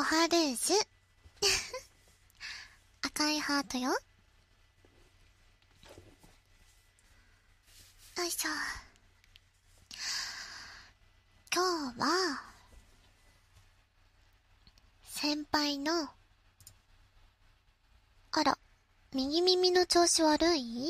はルージュ赤いハートよ。よいしょ。今日は先輩の、あら、右耳の調子悪い？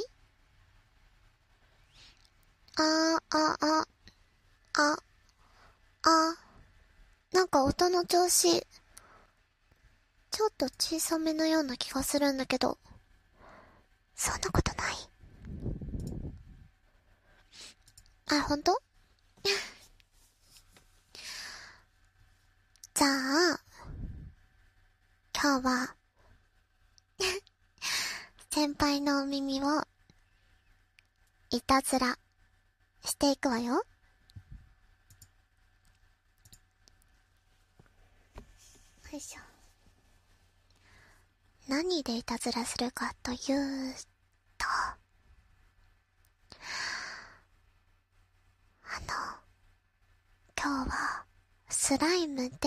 なんか音の調子ちょっと小さめのような気がするんだけど、そんなことない？あ、ほんと？じゃあ今日は先輩のお耳をいたずらしていくわよ。よいしょ。何でいたずらするかというと、今日はスライムで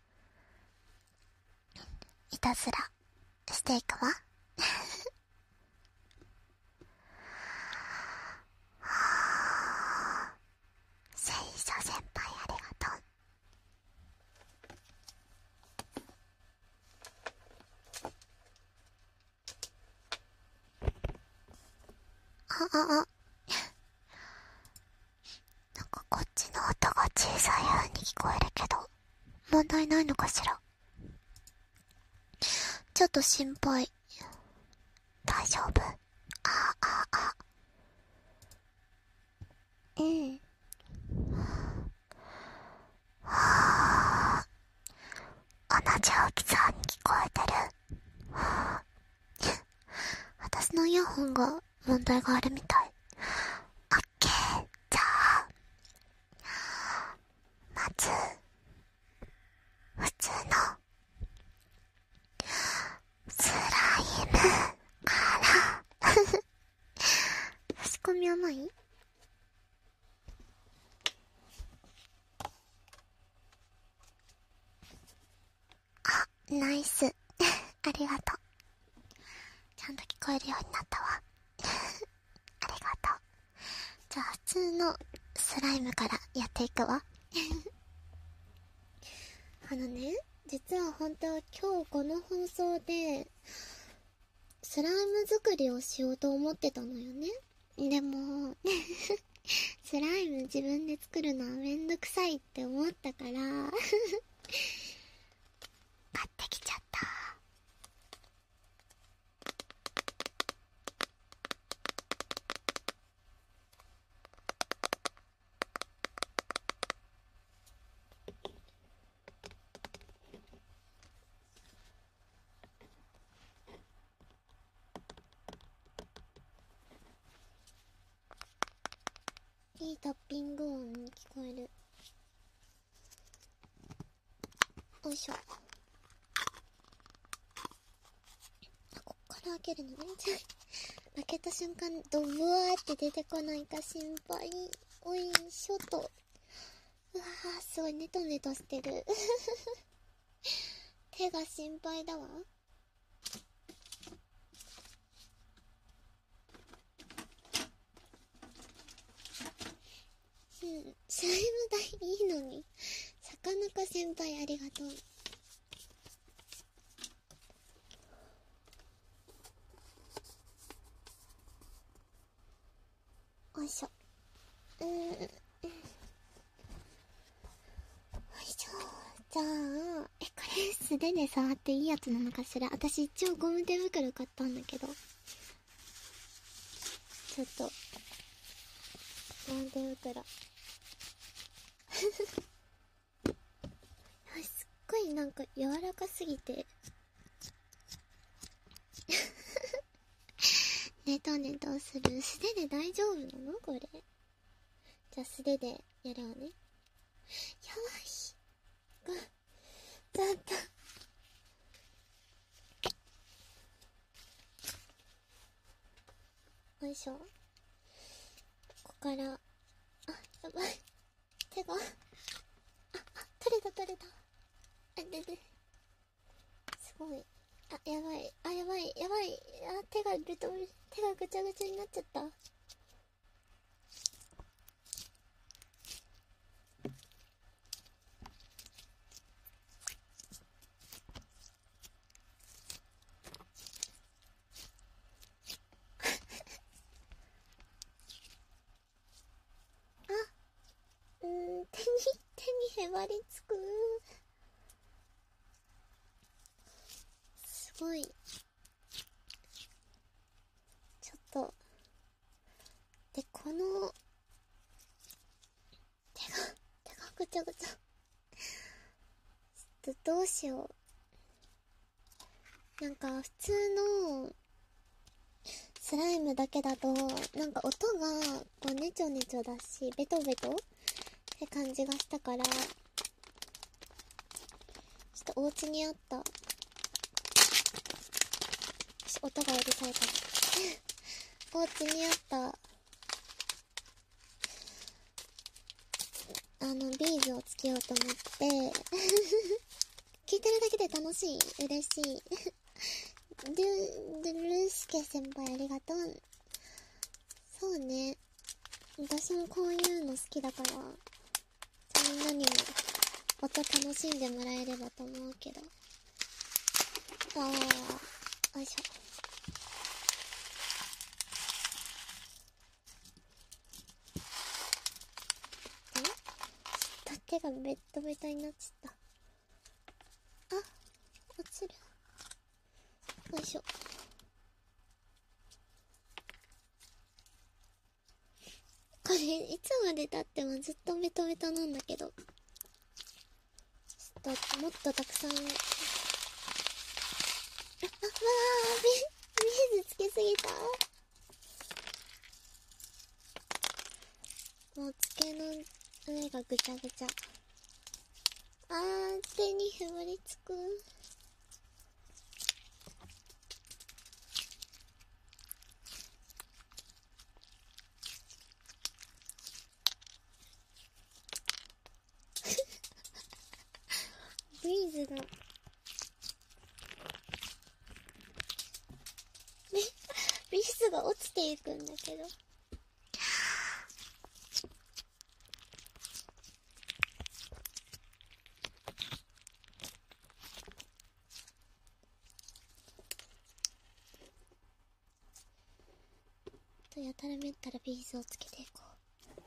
いたずらしていくわ。聖書先輩ありがとう。なんかこっちの音が小さい風に聞こえるけど、問題ないのかしら。ちょっと心配。大丈夫？うん。同じ大きさに聞こえてる。私のイヤホンが問題があるみたい。オッケー。じゃあまず普通のスライムから差し込み甘い？ナイスありがとう。ちゃんと聞こえるようになったわありがとう。じゃあ普通のスライムからやっていくわ実は本当は今日この放送でスライム作りをしようと思ってたのよね。でもスライム自分で作るのはめんどくさいって思ったから買ってきちゃった。いいタッピング音に聞こえる。よいしょ。こっから開けるのね開けた瞬間ドブワーって出てこないか心配。おいしょと。うわー、すごいネトネトしてる手が心配だわ。スライム代いいのに。坂中先輩ありがとう。よいしょ。よいしょ。じゃあこれ素手で触っていいやつなのかしら。私一応ゴム手袋買ったんだけど、ちょっとゴム手袋すっごいなんか柔らかすぎてネトネトする。素手で大丈夫なのこれ。じゃあ素手でやるわね。よし。ちょっと。よいしょ。ここから、やばい。手が。取れた。で。 ごい。あ、やばい。あ、やばい。やばい。あ、手がぐちゃぐちゃになっちゃった。あ、手にへばりつく。すごい。ちょっと。で、この、手がぐちゃぐちゃ。ちょっとどうしよう。なんか、普通の、スライムだけだと、なんか音が、こう、ネチョネチョだし、ベトベトって感じがしたから、ちょっとお家にあった、音がうるさいからお家にあったビーズをつけようと思って聞いてるだけで楽しい、嬉しいルースケ先輩ありがとう。そうね、私もこういうの好きだから、みんなにも音楽しんでもらえればと思うけど。あー、よいしょ。手がベッドベタになっちゃった。あ、落ちる。よいしょ。これいつまで経ってもずっとベトベトなんだけど、ちょっともっとたくさん、あ、わー、ビーズつけすぎた。もう机の上がぐちゃぐちゃ。あー、手にへばりつく。ビーズがビーズが落ちていくんだけど。やたらめったらビーズをつけていこう。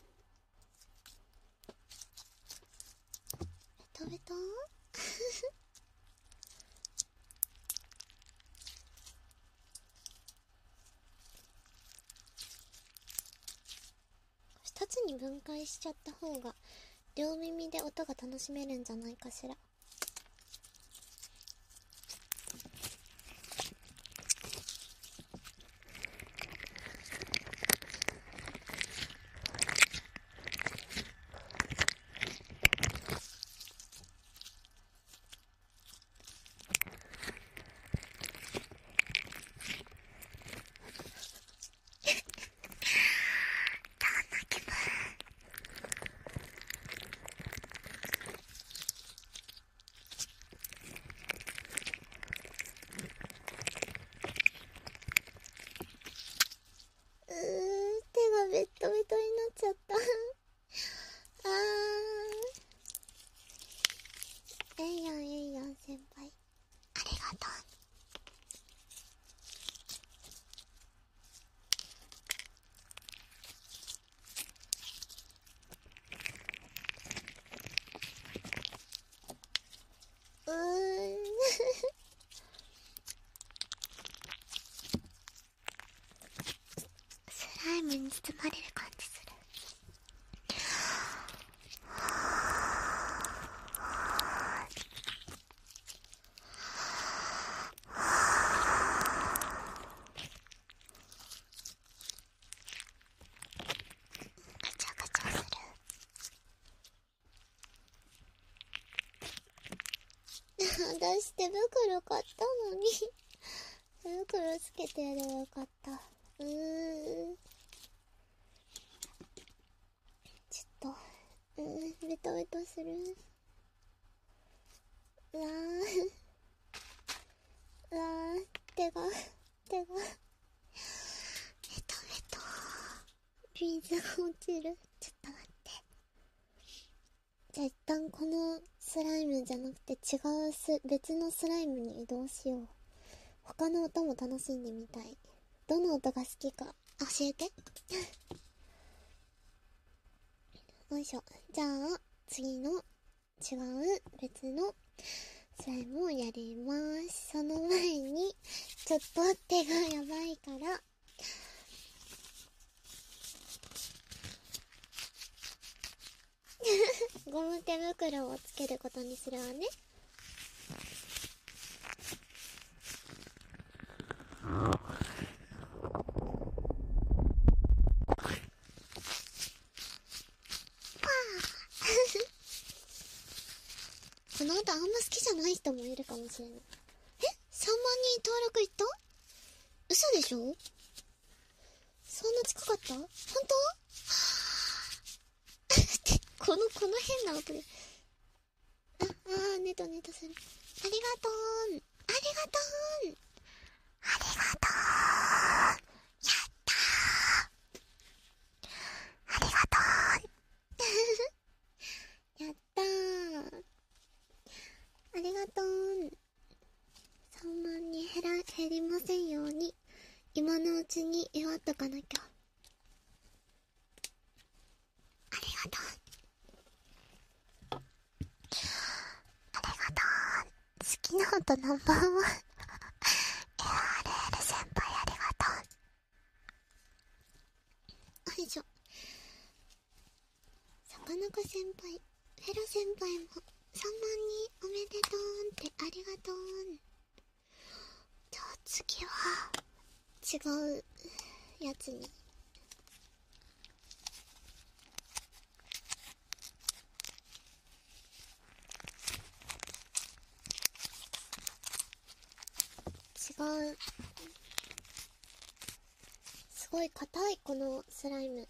ベトベト2つに分解しちゃった方が両耳で音が楽しめるんじゃないかしら。手がベッドベトになっちゃったあー、えいやんえいやん先輩、ありがとう。スライムに包まれる感じする。ガチャガチャする。出して袋買ったのに袋つけてやればよかった。ちょっとベトベトする。うわービーズが落ちる。ちょっと待って。じゃあ一旦このスライムじゃなくて違う別のスライムに移動しよう。他の音も楽しんでみたい。どの音が好きか教えて。よいしょ。じゃあ次の違う別のスライムをやります。その前にちょっと手がやばいからゴム手袋をつけることにするわね。この音あんま好きじゃない人もいるかもしれない。3万人登録いった？嘘でしょ？そんな近かった？本当？この変な音で。ネタする。ありがとう。やったー。ありがとう。やったー。ありがとう。3万に減りませんように、今のうちに祝っとかなきゃ。ありがとう。好きな音ナンバーワン。ARL 先輩ありがとう。よいしょ。さかなか先輩、フェラ先輩も3万人おめでとうってありがとう。じゃあ次は違うやつに。すごい硬いこのスライム。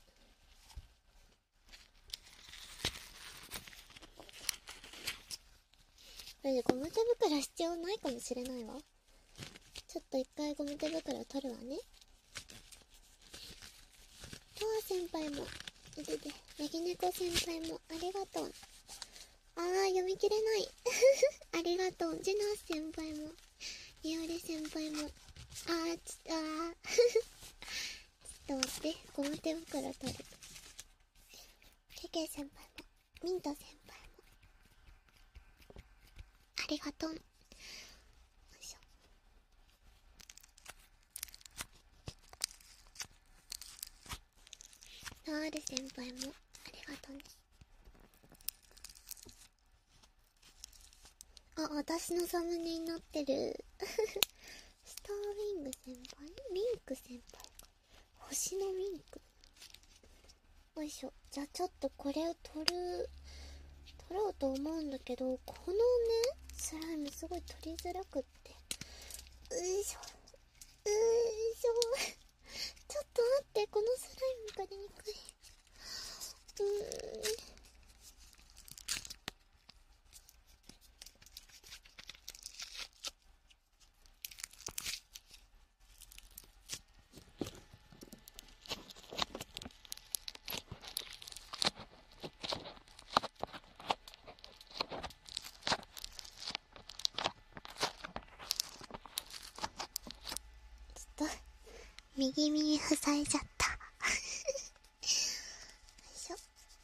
これでゴム手袋必要ないかもしれないわ。ちょっと一回ゴム手袋取るわね。トア先輩もネギネコ先輩もありがとう。読み切れないありがとう。ジェナス先輩もイオリ先輩もちょっと待って、ゴム手袋取る。ケケ先輩もミント先輩もありがとう。よいしょ。ナール先輩もありがとうね。私のサムネになってるスターウィング先輩、ウィンク先輩か、星のウィンク。よいしょ。じゃあちょっとこれを取ろうと思うんだけど、このねスライムすごい取りづらくって。よいしょちょっと待って、このスライムが出にくい。右耳塞いじゃったよいしょ。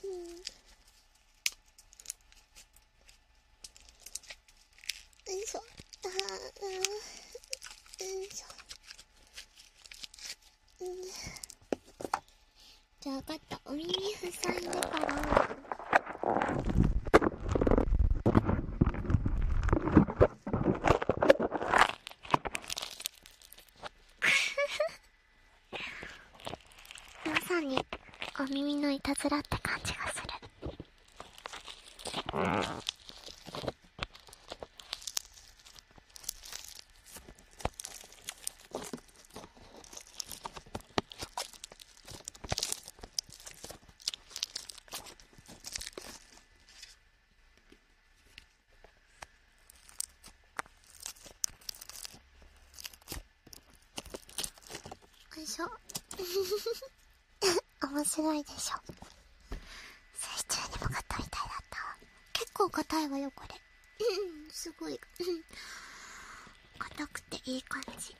よいしょ。よいしょ。じゃあ分かった。お耳塞いでからまさにお耳のいたずらって感じがする。よいしょお面白いでしょ。水中に向かったみたいだった。結構硬いわよこれ。すごい硬くていい感じ。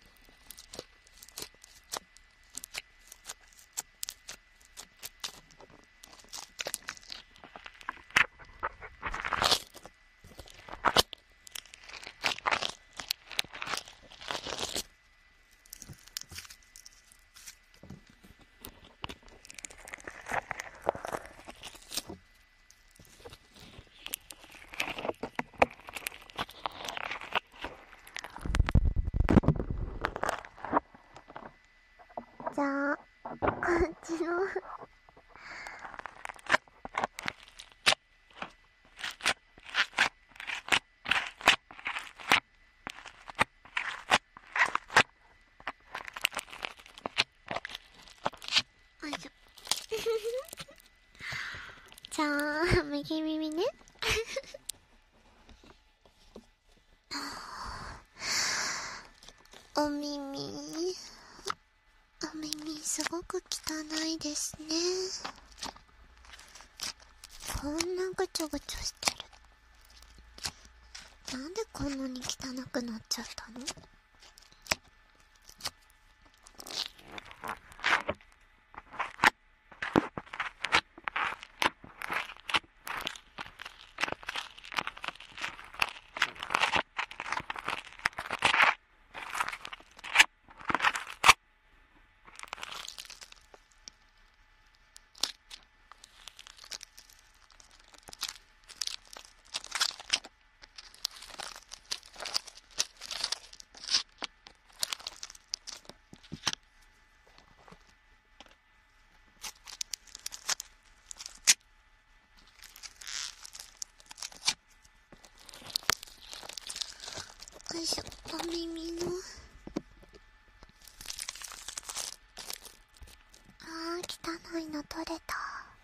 じゃあこっちのよいしょ。じゃあ右耳ね。お耳すごく汚いですね。こんなぐちょぐちょしてる。なんでこんなに汚くなっちゃったの？よいしょ。お耳の汚いの取れた。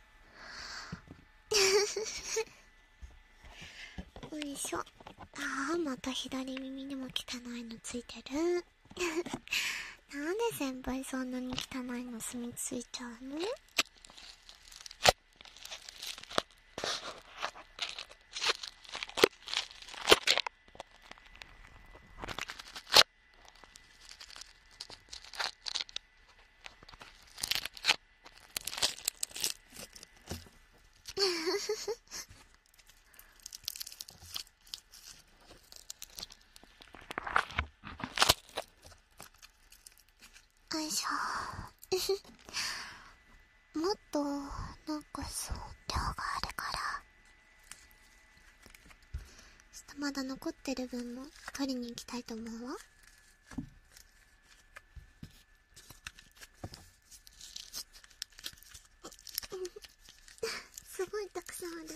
よいしょ。また左耳にも汚いのついてる。なんで先輩そんなに汚いの住み着いちゃうの？よいしょ。もっとなんかそう量があるから、ちょっとまだ残ってる分も取りに行きたいと思うわ。すごいたくさんある。よ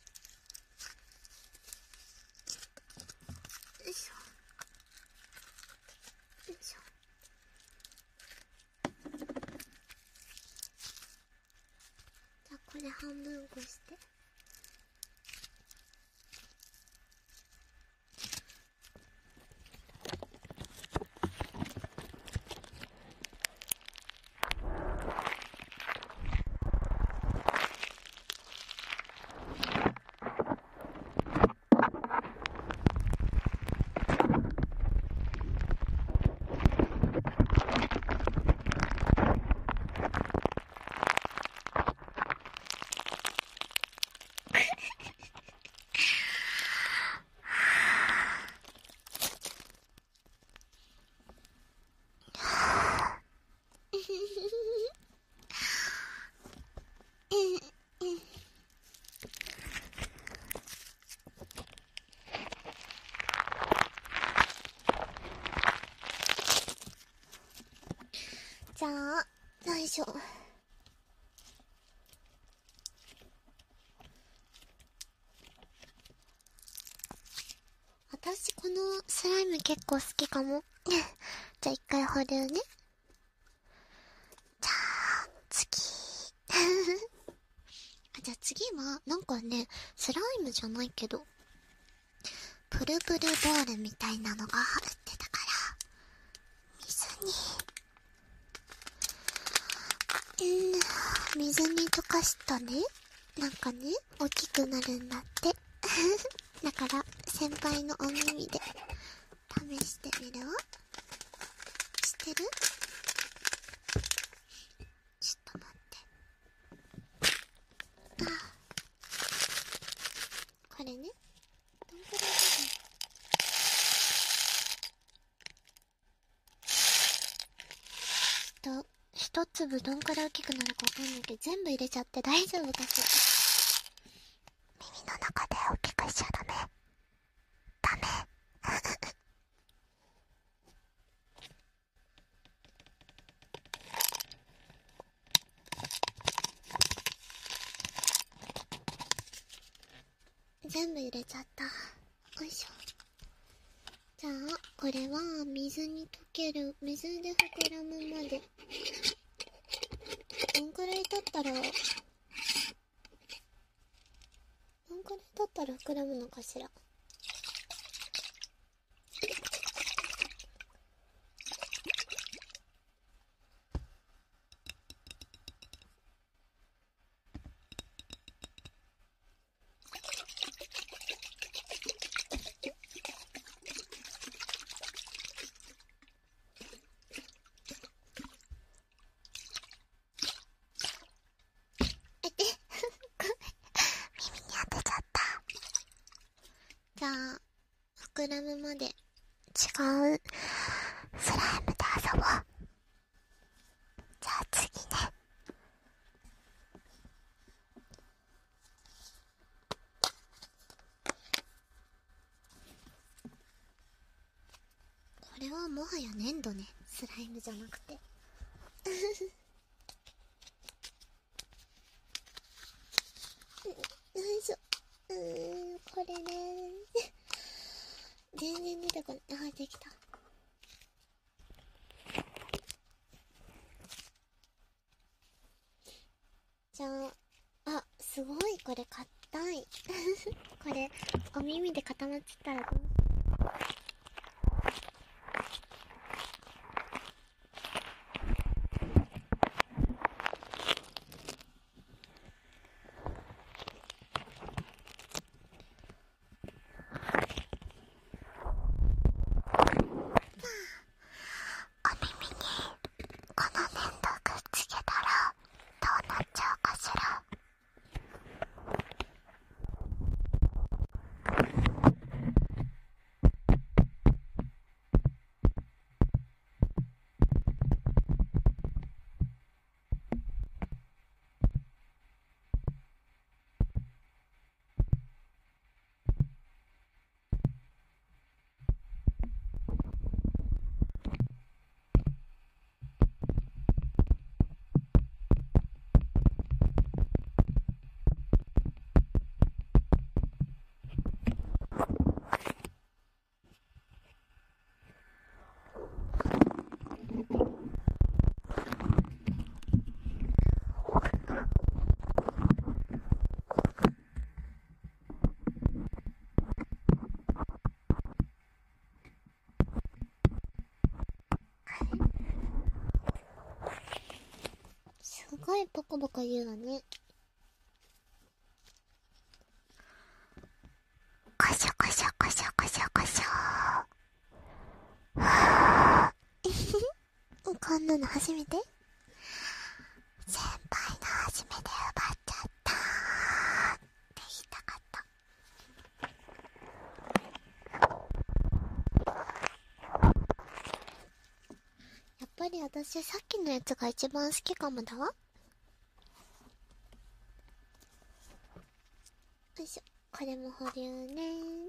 いしょよいしょ。じゃあこれ半分こして。じゃあよいしょ。私このスライム結構好きかも。じゃあ一回保留ね。じゃあ次。じゃあ次はなんかね、スライムじゃないけどプルプルボールみたいなのが入ってたから、水に水に溶かすとね、なんかね、大きくなるんだって。だから、先輩のお耳で試してみるわ。知ってる？ちょっと待って。これね、どんくらいだろう。一粒どんくらい大きくなるかわかんないけど、全部入れちゃって大丈夫かしら。耳の中で大きくしちゃダメ。ダメ。全部入れちゃった。よいしょ。じゃあ、これは水に溶ける、水で膨らむまで。どんくらい経ったら膨らむのかしら。じゃあ、膨らむまで違うスライムで遊ぼう。じゃあ次ね。これはもはや粘土ね。スライムじゃなくて。よいしょ。これね。全然出てこない。あ、できた。じゃあ、すごい、これ硬い。これ、お耳で固まっちゃったらどう？お耳にこの粘土くっつけたらどうなっちゃうかしら。すごいポコポコ言うわね。こしょこしょこしょこしょこしょ。こんなの初めて？先輩の初めて奪っちゃったって言いたかった。やっぱり私さっきのやつが一番好きかもだわ。よいしょ。これも保留ね。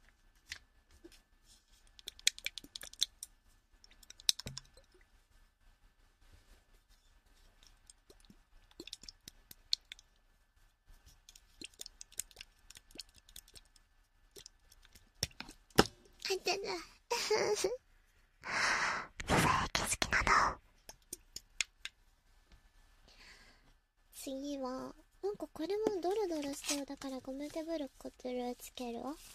入ってる。ささやき好きなの。次はなんかこれもドロドロしてる。だからゴム手ブロックつけるわ。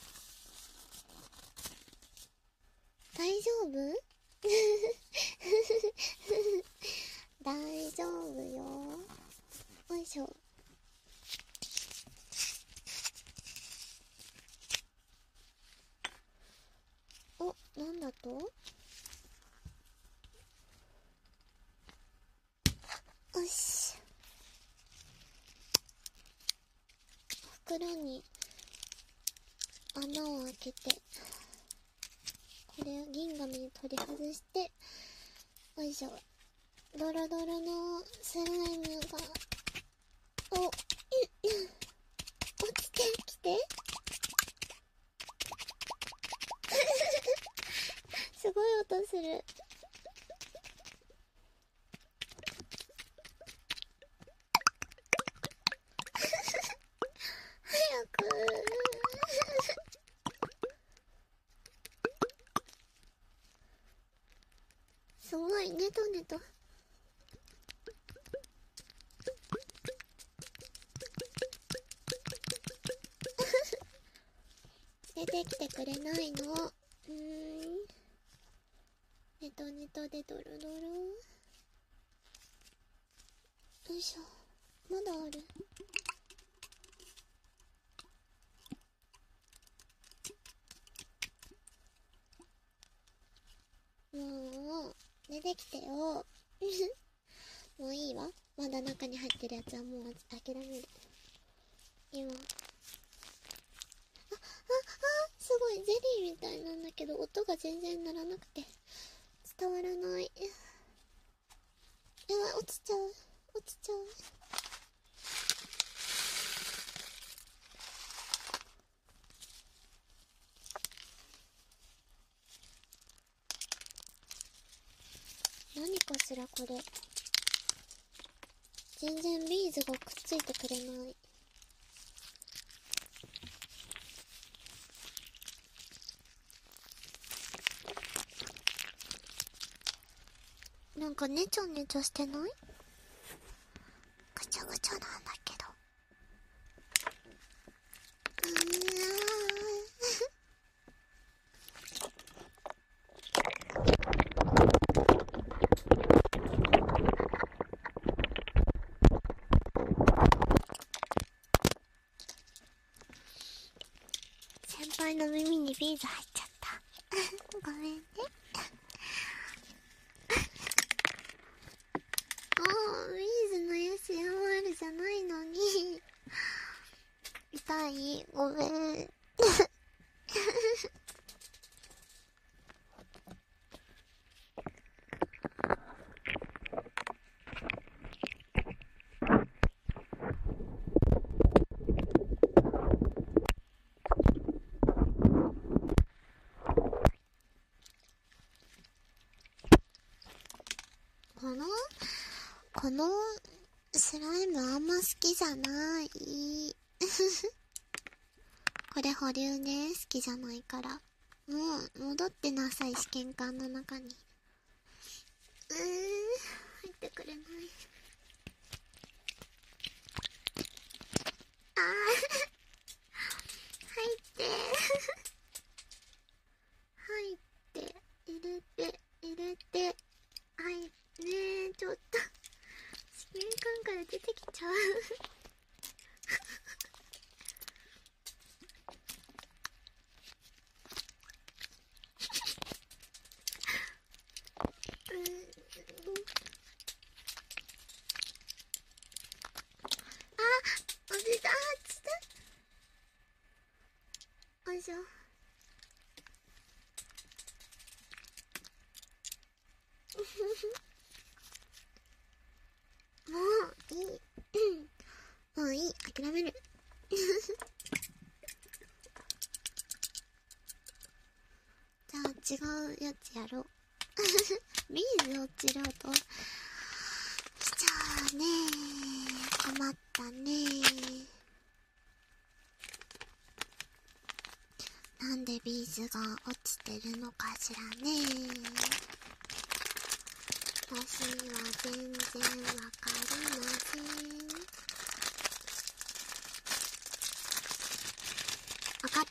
大丈夫？大丈夫よ。 しょ。お、なんだと？よし。袋に穴を開けて、これを銀紙に取り外して、よいしょ。ドロドロのスライムが、落ちてきてすごい音する。早くすごい、ネトネト。出てきてくれないの。ネトネトでドロドロ。よいしょ。まだある。もう出てきてよ。もういいわ。まだ中に入ってるやつはもう諦める。今すごいゼリーみたいなんだけど音が全然鳴らなくて伝わらない。やばい、落ちちゃう。何かしらこれ。全然ビーズがくっついてくれない。なんかネチョネチョしてない？ぐちょぐちょなんだけど。先輩の耳にビーズ入っちゃった。ごめんね。ビーズの ASMR じゃないのに。痛い、ごめん。このスライムあんま好きじゃない。これ保留ね。好きじゃないから。もう戻ってなさい、試験管の中に。入ってくれない。入って入って入れてはいねえ、ちょっと試験管から出てきちゃう。落ちた。よいしょ。もういい。もういい。諦める。じゃあ違うやつやろう。ビーズ落ちる音しちゃうね。困ったね。なんでビーズが落ちてるのかしらね。私は全然わかりません。わかった。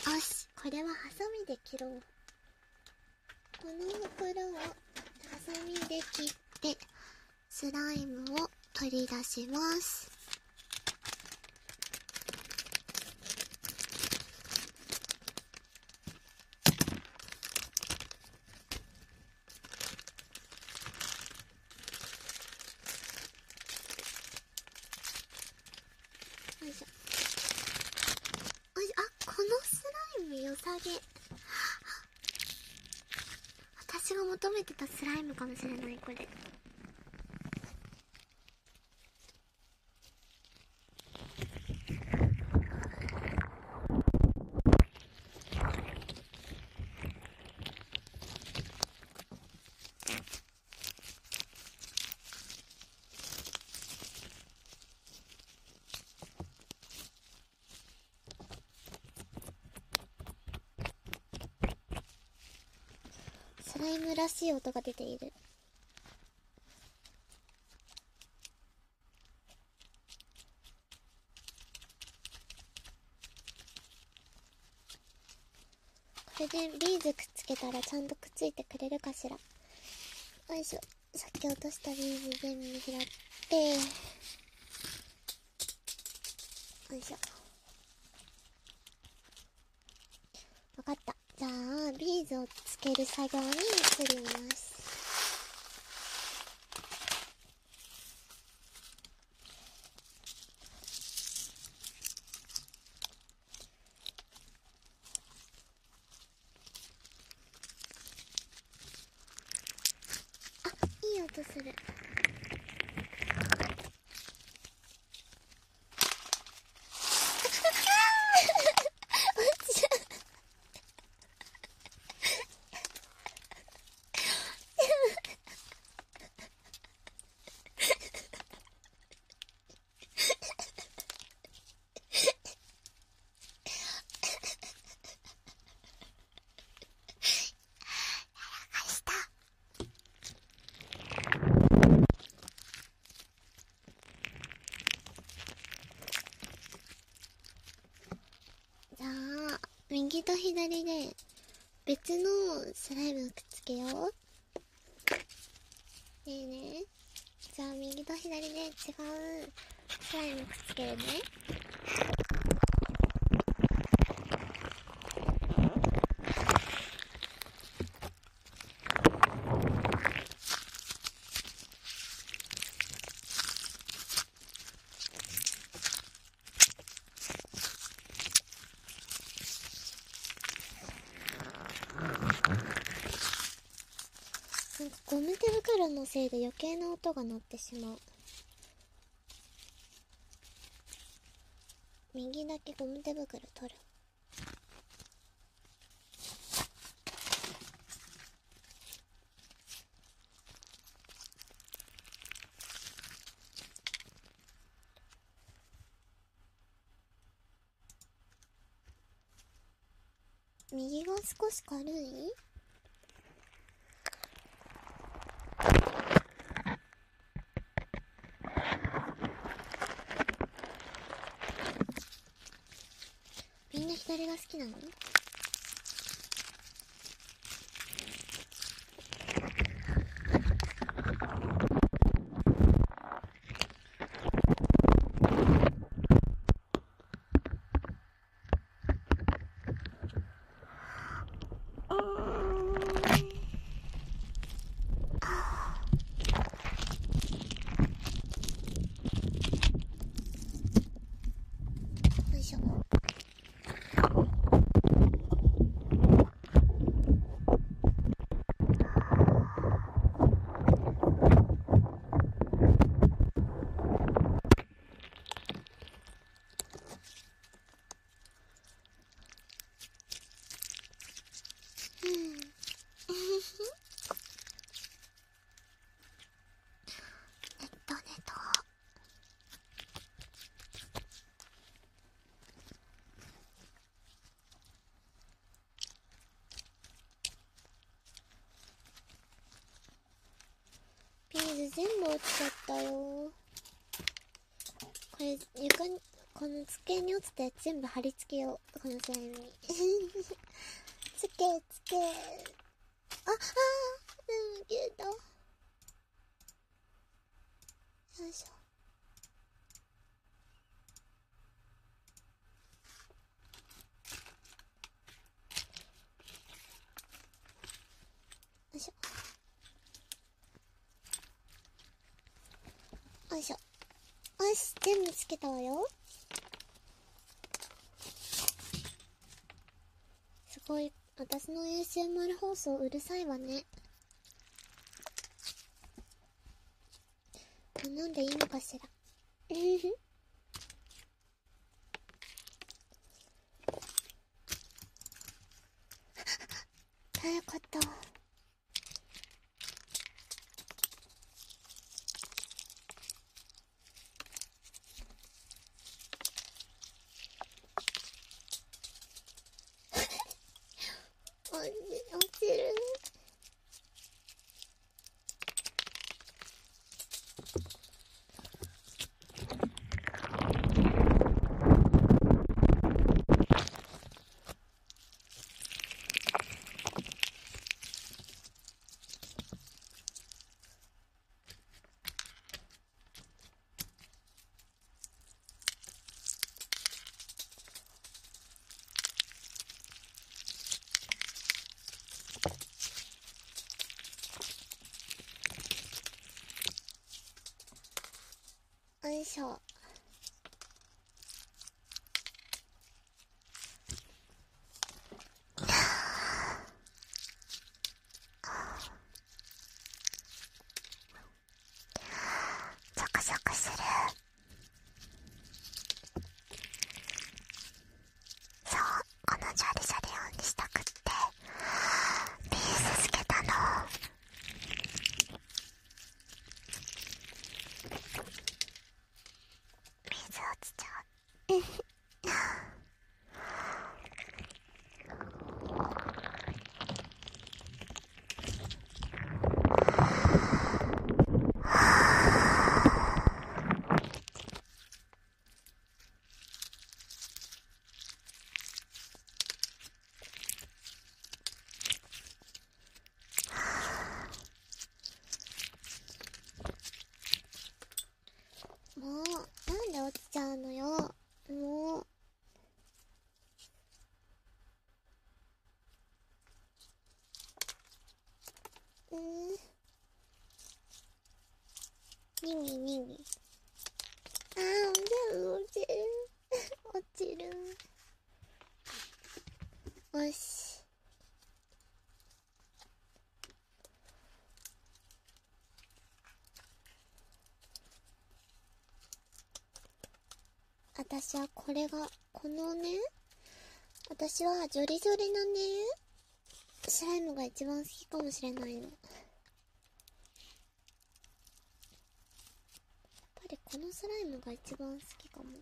よし、これはハサミで切ろう。この袋をハサミで切ってスライムを取り出します。 私が求めてたスライムかもしれない、これ。スライムらしい音が出ている。これでビーズくっつけたらちゃんとくっついてくれるかしら。よいしょ。さっき落としたビーズ全部拾って、よいしょ。わかった。じゃあビーズをつける作業に移ります。あ、いい音する。じゃあ右と左で別のスライムくっつけよう。ねえねえ。じゃあ右と左で違うスライムくっつけるね。なんかゴム手袋のせいで余計な音が鳴ってしまう。右だけゴム手袋取る。右が少し軽い？みんな左が好きなの？よいしょ。ネト。ビーズ全部落ちちゃったよ。これ床に、この机に落ちたやつ全部貼り付けよう。このスライムにつけつけ。消えた。よいしょ。よいしょ。よいしょ。よし、全部つけたわよ。すごい、私の ASMR 放送うるさいわね。 頼んでいいのかしら。よかった。落ちる。よいしょ。ゾクゾクする。そう、このジャリジャリ音にしたくってピースつけたの。水落ちちゃう。もう、なんで落ちちゃうのよ。もう。にぎにぎ。あー、全部落ちる。落ちる。よし。私はこれが、このね、私はジョリジョリのね、スライムが一番好きかもしれないの。やっぱりこのスライムが一番好きかも。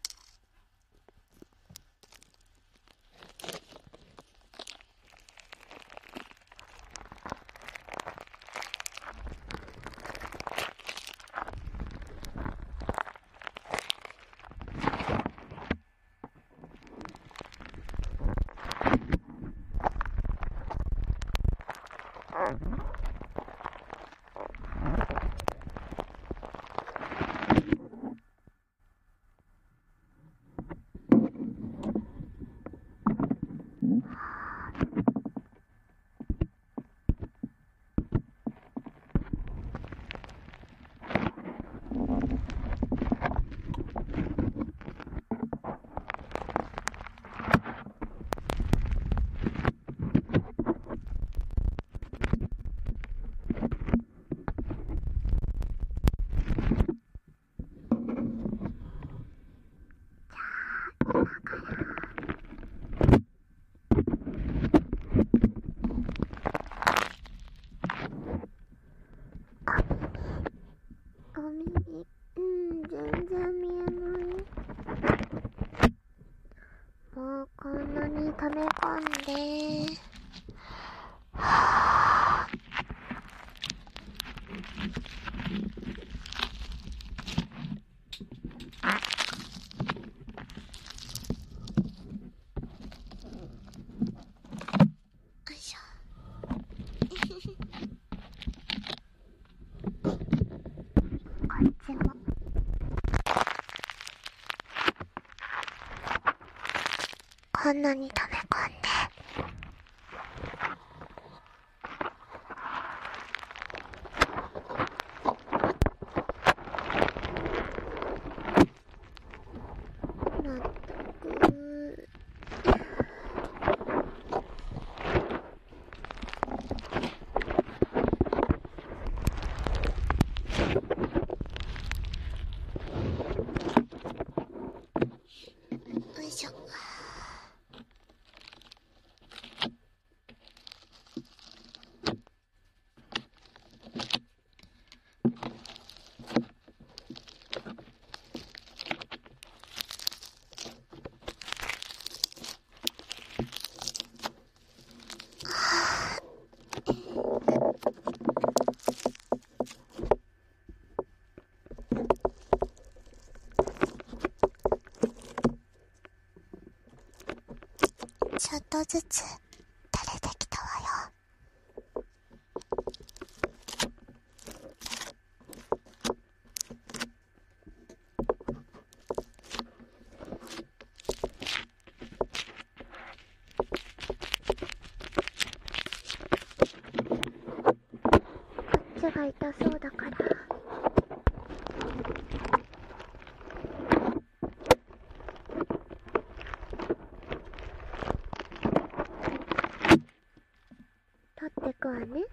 お耳、全然見えない。もうこんなに溜め込んで、よいしょ。こっちも。こんなに溜め込んで。まったく。 少ずつ垂れてきたわよ。こっちが痛そうだから取ってくわね。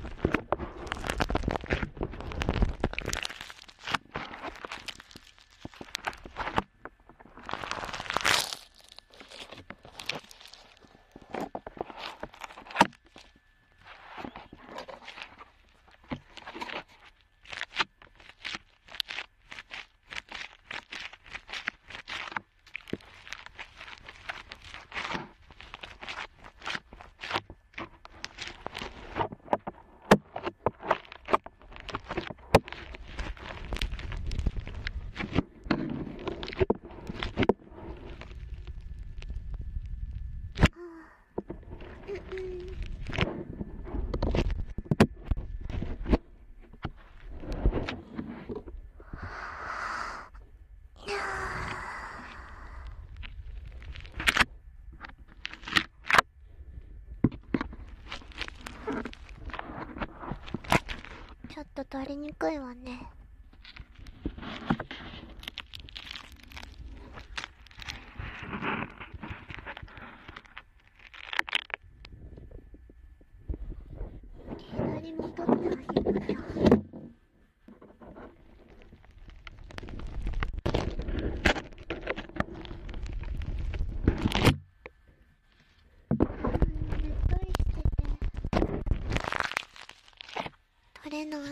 ちょっと取りにくいわね。左も取ってあげなきゃ。ねっとりしてて取れない。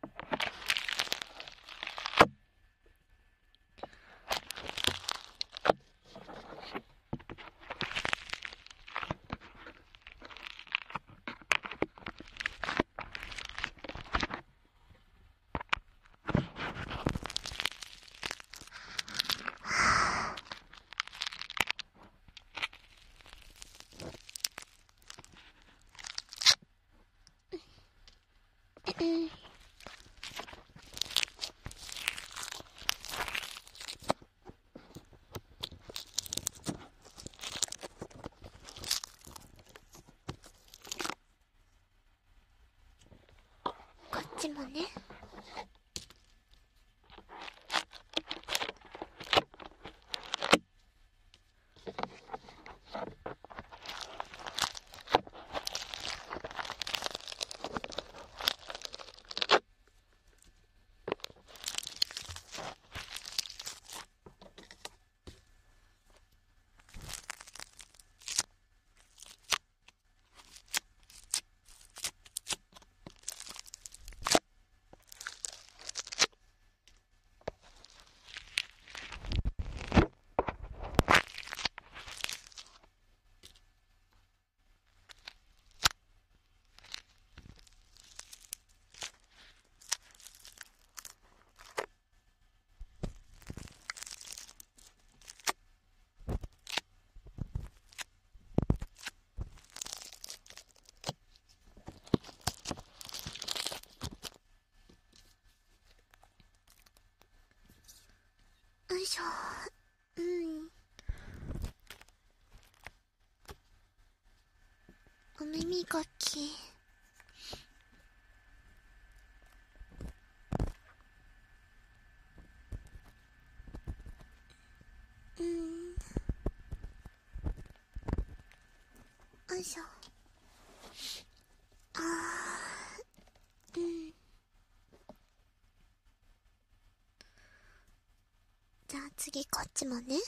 こっちもね。よいしょ。お耳かき。よいしょ。じゃあ次こっちもね。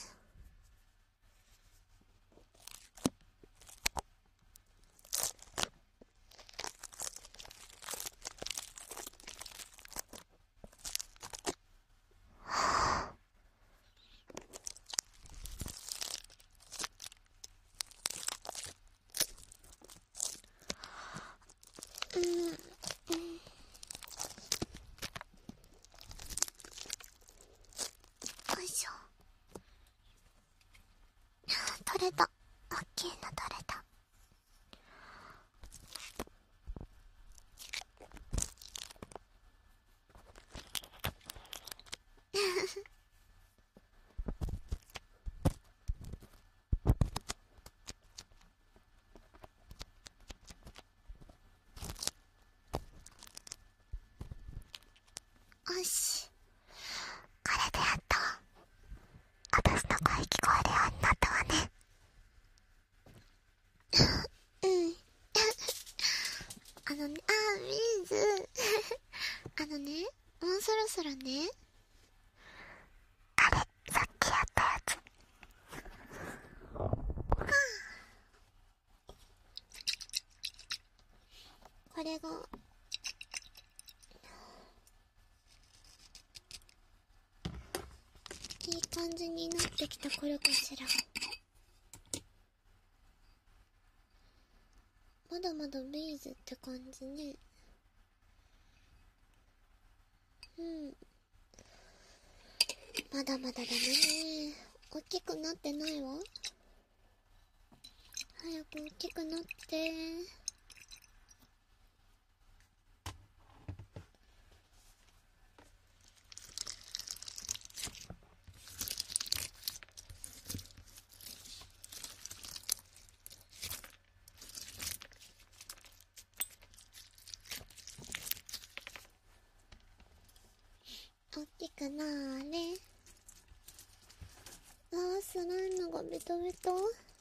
よいしょ。取れた。オッケーな、取れた。 よし。これでやっと私の声聞こえるようになったわね。うん。ミーズ。もうそろそろね。あれ、さっきやったやつ。これが、いい感じになってきた頃かしら。まだまだビーズって感じね。うん。まだまだだね。大きくなってないわ。早く大きくなって。大きくなーれ。スライムがベトベト。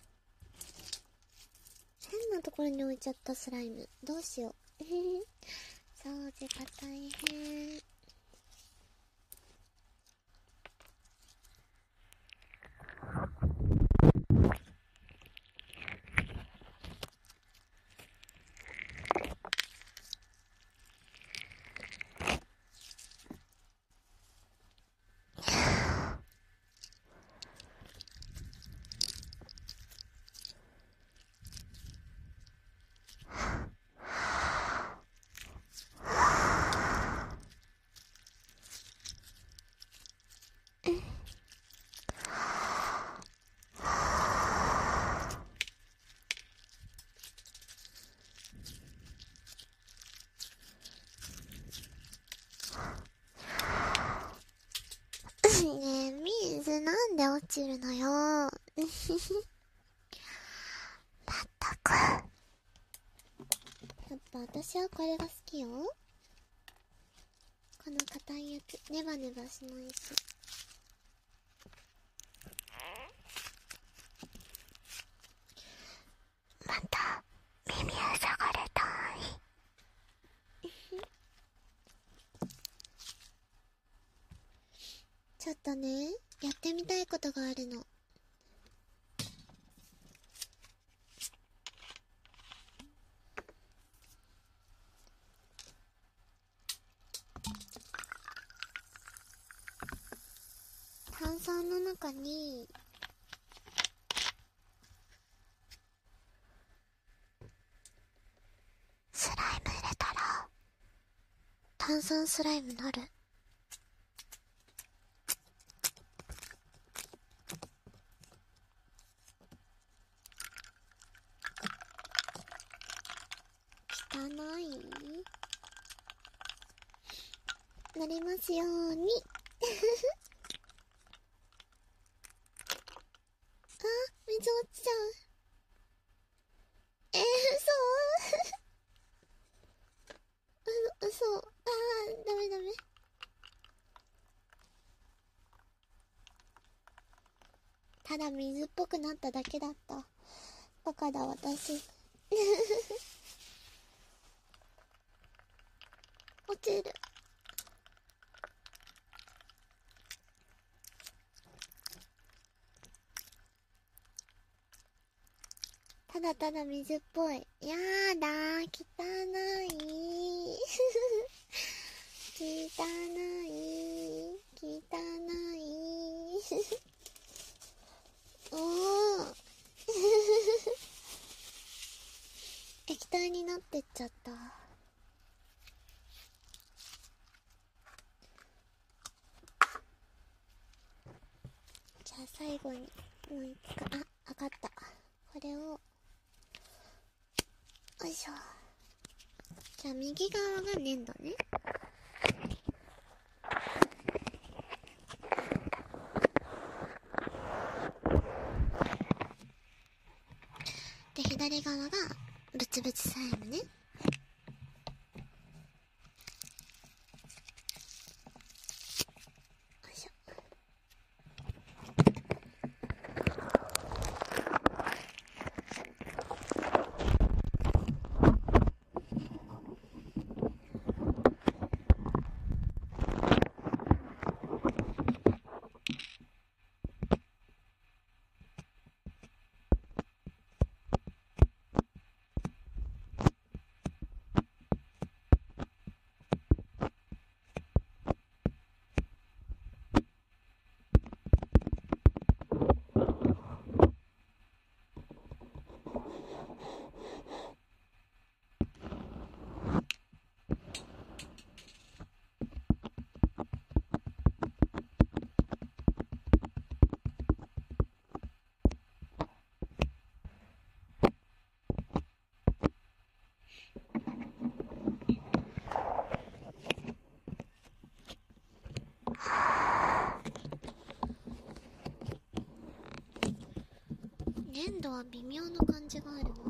変なところに置いちゃったスライム。どうしよう。掃除が大変。ねえ、ミーズなんで落ちるのよ。まったく。やっぱ私はこれが好きよ。この硬いやつ、ネバネバしないし。また耳を塞がれたい。ちょっとね、やってみたいことがあるの。炭酸の中にスライム入れたら炭酸スライムなる。汚い？なりますように。あ、水落ちちゃう。嘘。ダメダメ。ただ水っぽくなっただけだった。バカだ私。落ちる。ただただ水っぽい。やだー、汚い。汚い。汚い。おー。液体になってっちゃった。じゃあ最後にもう一回、わかった。これを、よいしょ。じゃあ右側が粘土ね。で、左側がブツブツスライムね。 は微妙な感じがあるわ。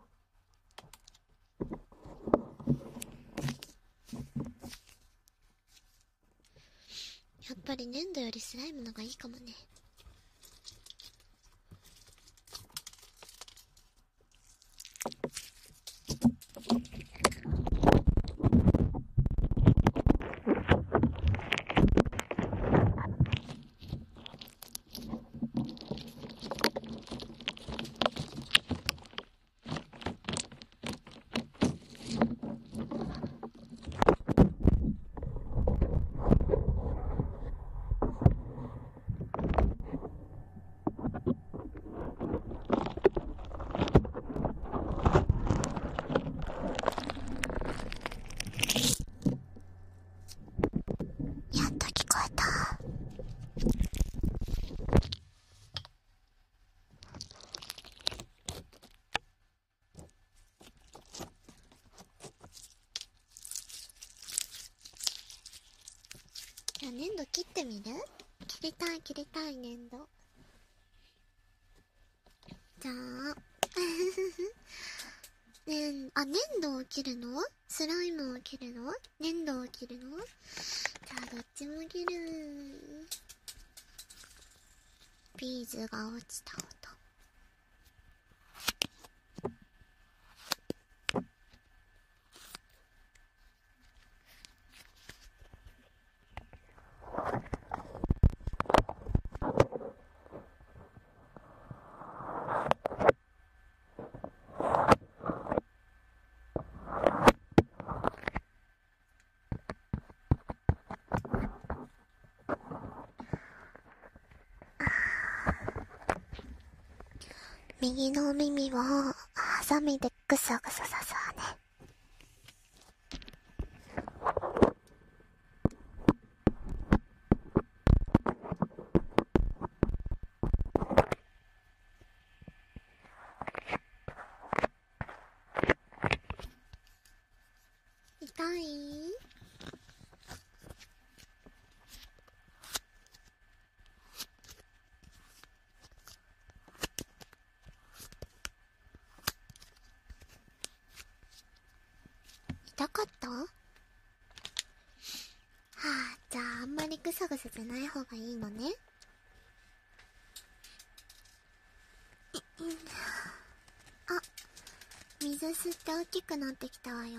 やっぱり粘土よりスライムのがいいかもね。やっと聞こえた。じゃあ粘土切ってみる？切りたい切りたい粘土。じゃあ粘土を切るの？スライムを切るの？粘土を切るの？じゃあどっちも切る。ビーズが落ちた音。右の耳をハサミでグサグサ刺すわね。痛い？痛かった？はあ、じゃああんまりグサグサじゃない方がいいのね。あ、水吸って大きくなってきたわよ。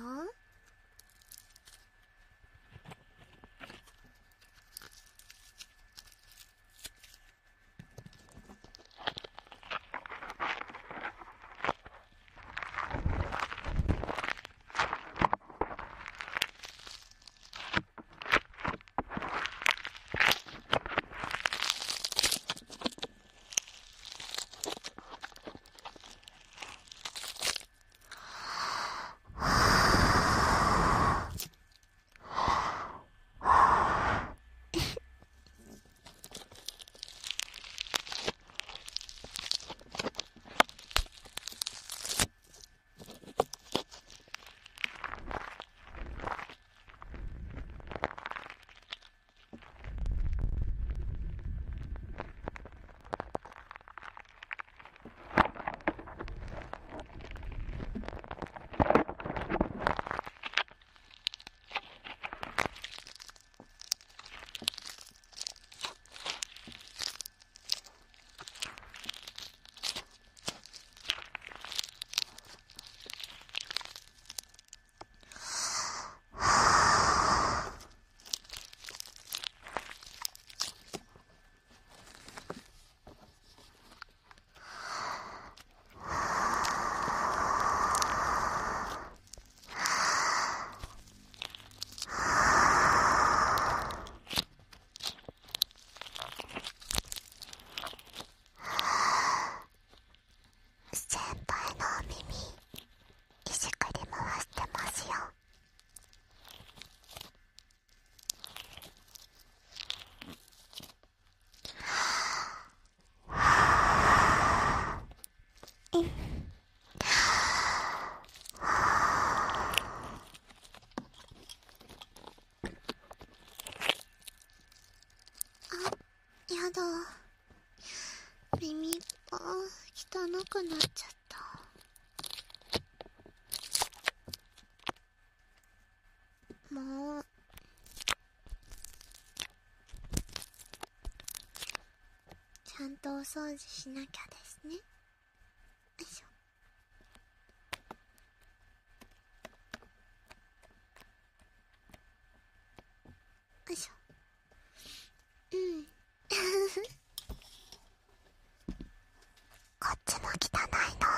先輩のお耳いじくり回してますよ。あ、やだ。耳っぽ汚汚くなっちゃった。もうちゃんとお掃除しなきゃですね。よいしょ。よいしょ。こっちも汚いの。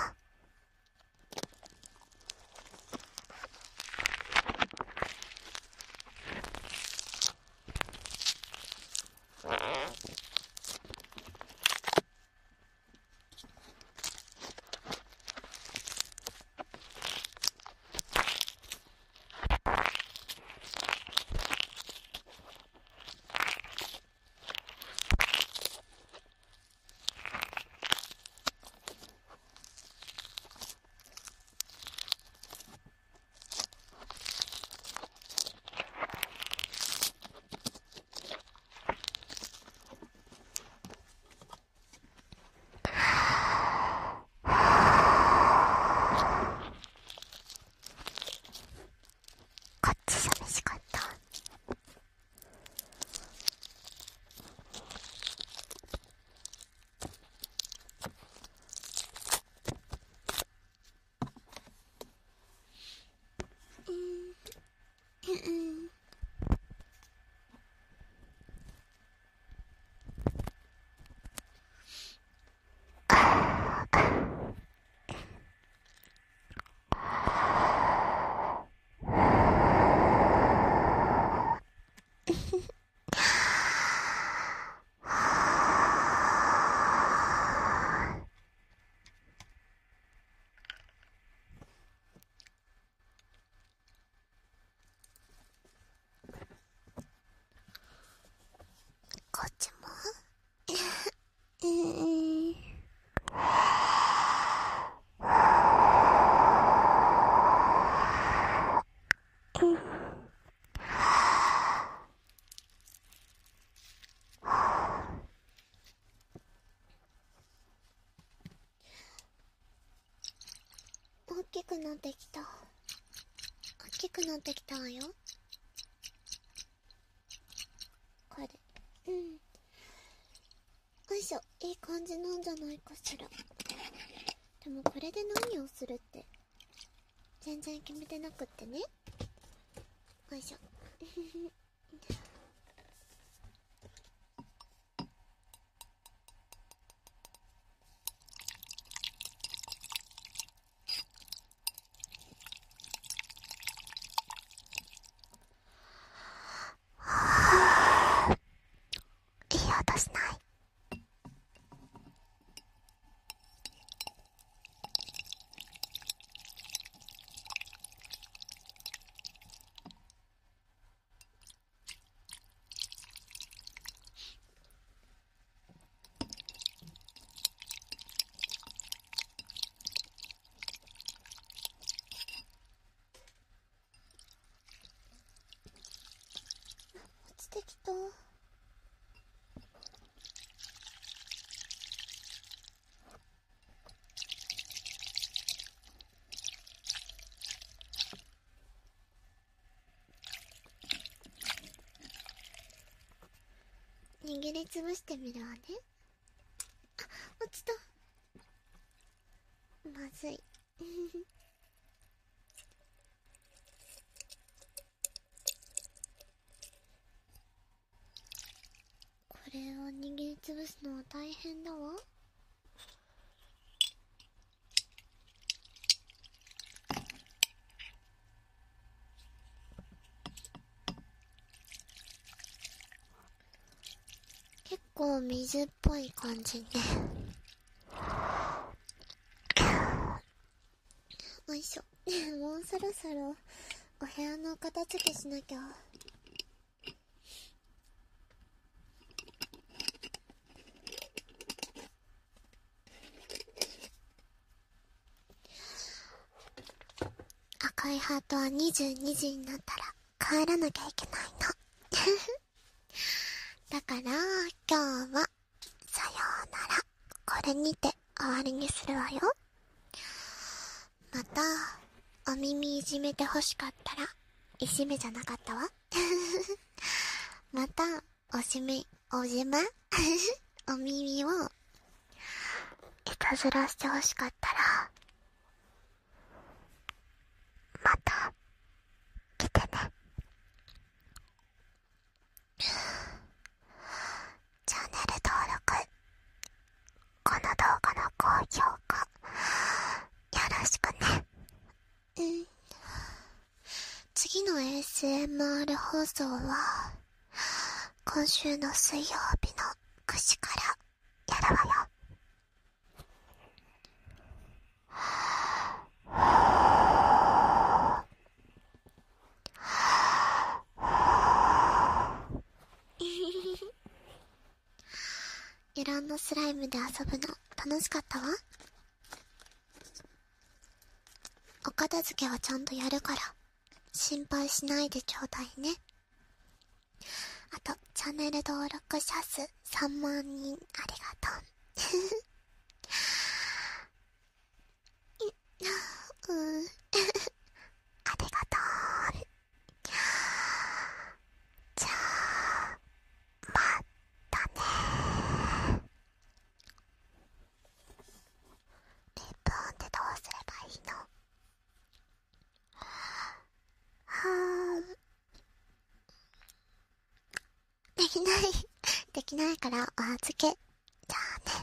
こっち寂しかった。こっちも大きくなってきた。大きくなってきたわよ。これよいしょ。いい感じなんじゃないかしら。でもこれで何をするって全然決めてなくってね。よいしょ。いい音しない？落ちてきた。握りつぶしてみるわね。あ、落ちた。まずい。これを握りつぶすのは大変だわ。結構水っぽい感じね。よいしょ。もうそろそろお部屋の片付けしなきゃ。赤いハートは22時になったら帰らなきゃいけないの。だから今日はさようなら、これにて終わりにするわよ。またお耳いじめてほしかったら、いじめじゃなかったわ。またおじめお耳をいたずらしてほしかったら、また来てね。チャンネル登録、この動画の高評価よろしくね。次の ASMR 放送は今週の水曜日の9時からやるわよ。いろんなスライムで遊ぶの楽しかったわ。お片付けはちゃんとやるから心配しないでちょうだいね。あとチャンネル登録者数3万人ありがとう。ありがとう。じゃあまたね。リップオンでどうすればいいの？できないからお預け。じゃあね。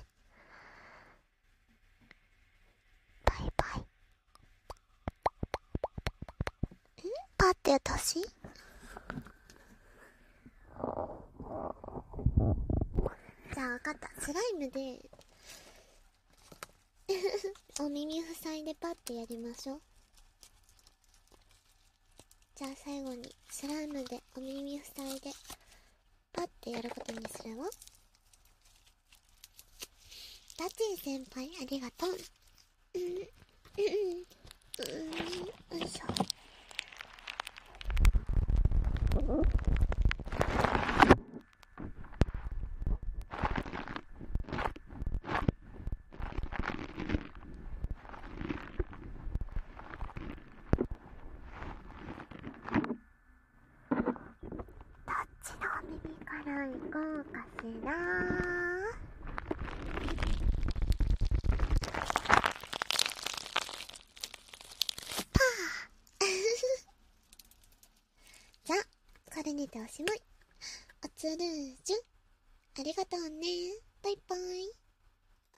バイバイ。パってやってほしい？じゃあわかった。スライムでお耳塞いでパってやりましょう。じゃあ最後にスライムでお耳塞いでパってやることにするわ。ダッチン先輩ありがとう。よいしょ。どっちのお耳からいこうかしら。じゃあこれにておしまい。おつるーじゅありがとうね。バイバイ。